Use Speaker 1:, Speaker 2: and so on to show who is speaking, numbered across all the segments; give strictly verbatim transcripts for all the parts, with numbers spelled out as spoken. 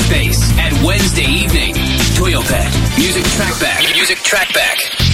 Speaker 1: Space at Wednesday evening. Toyopet Music Trackback. Music Trackback.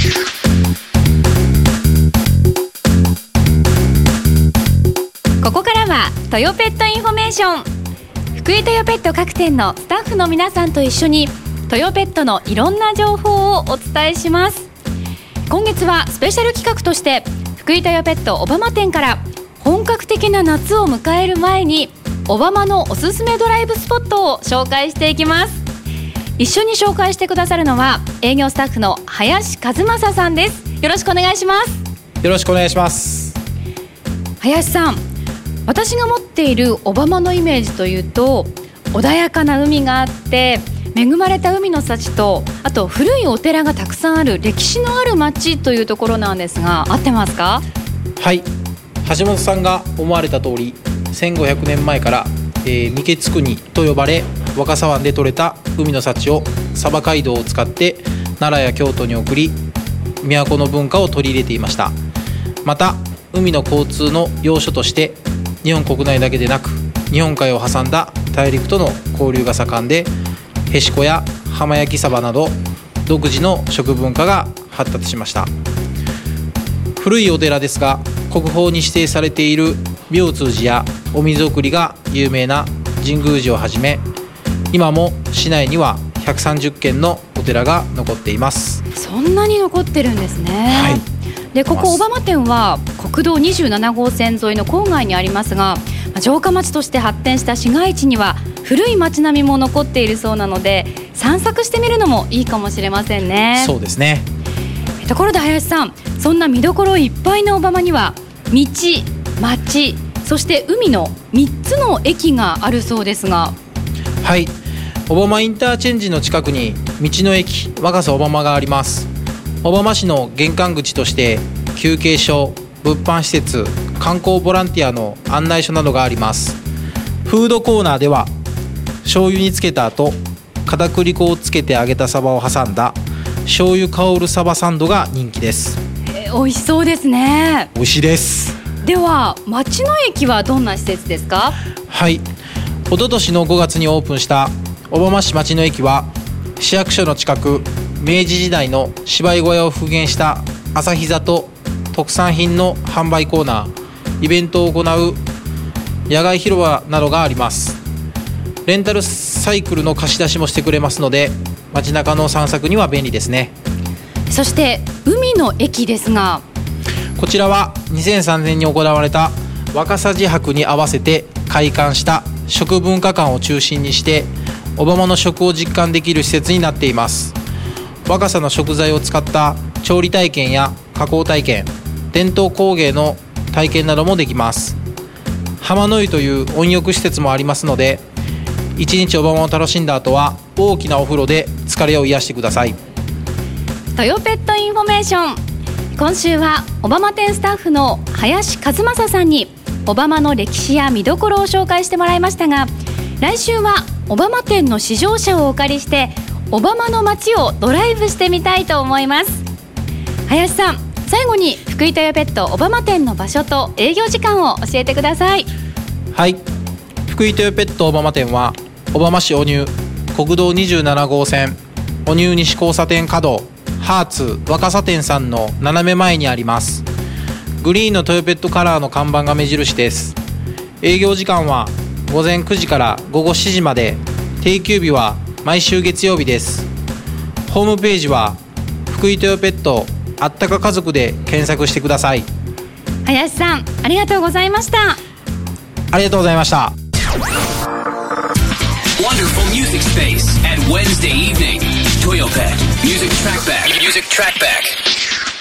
Speaker 2: ここからはトヨペットインフォメーション。福井トヨペット各店のスタッフの皆さんと一緒にトヨペットのいろんな情報をお伝えします。今月はスペシャル企画として福井トヨペット小浜店から本格的な夏を迎える前に小浜のおすすめドライブスポットを紹介していきます。一緒に紹介してくださるのは営業スタッフの林和正さんです。よろしくお願いします。
Speaker 3: よろしくお願いします。
Speaker 2: 林さん、私が持っている小浜のイメージというと穏やかな海があって恵まれた海の幸と、あと古いお寺がたくさんある歴史のある町というところなんですが、合ってますか？
Speaker 3: はい、橋本さんが思われた通りせんごひゃくねんまえから、えー、三毛津国と呼ばれ若狭湾で採れた海の幸を鯖街道を使って奈良や京都に送り都の文化を取り入れていました。また海の交通の要所として日本国内だけでなく日本海を挟んだ大陸との交流が盛んで、へしこや浜焼き鯖など独自の食文化が発達しました。古いお寺ですが国宝に指定されている妙通寺やお水送りが有名な神宮寺をはじめ、今も市内にはひゃくさんじゅっけんのお寺が残っています。
Speaker 2: そんなに残ってるんですね。
Speaker 3: はい、
Speaker 2: でここ小浜店は国道にじゅうななごうせん沿いの郊外にありますが、城下町として発展した市街地には古い町並みも残っているそうなので散策してみるのもいいかもしれませんね。
Speaker 3: そうですね。
Speaker 2: ところで林さん、そんな見どころいっぱいの小浜には道、町、そして海のみっつの駅があるそうですが。
Speaker 3: はい、小浜インターチェンジの近くに道の駅若狭小浜があります。小浜市の玄関口として休憩所、物販施設、観光ボランティアの案内所などがあります。フードコーナーでは醤油につけた後片栗粉をつけて揚げたサバを挟んだ醤油香るサバサンドが人気です。
Speaker 2: えー、美味しそうですね。
Speaker 3: 美味しいです。
Speaker 2: では町の駅はどんな施設ですか？
Speaker 3: はい、一昨年のごがつにオープンした小浜市町の駅は市役所の近く、明治時代の芝居小屋を復元した朝日座と特産品の販売コーナー、イベントを行う野外広場などがあります。レンタルサイクルの貸し出しもしてくれますので街中の散策には便利ですね。
Speaker 2: そして海の駅ですが、
Speaker 3: こちらはにせんさんねんに行われた若狭寺博に合わせて開館した食文化館を中心にして小浜の食を実感できる施設になっています。若狭の食材を使った調理体験や加工体験、伝統工芸の体験などもできます。浜の湯という温浴施設もありますので一日小浜を楽しんだ後は大きなお風呂で疲れを癒してください。
Speaker 2: トヨペットインフォメーション、今週は小浜店スタッフの林和正さんに小浜の歴史や見どころを紹介してもらいましたが、来週は小浜店の試乗車をお借りして小浜の街をドライブしてみたいと思います。林さん、最後に福井トヨペット小浜店の場所と営業時間を教えてください。
Speaker 3: はい、福井トヨペット小浜店は小浜市お乳国道にじゅうななごうせんお乳西交差点角ハーツ若狭店さんの斜め前にあります。グリーンのトヨペットカラーの看板が目印です。営業時間はごぜんくじからごごしちじまで、定休日は毎週月曜日です。ホームページは福井トヨペットあったか家族で検索してください。
Speaker 2: 林さん、ありがとうございました。
Speaker 3: ありがとうございました。
Speaker 1: Wonderful Music Space at Wednesday evening. Toyopet Music Trackback. Music Trackback.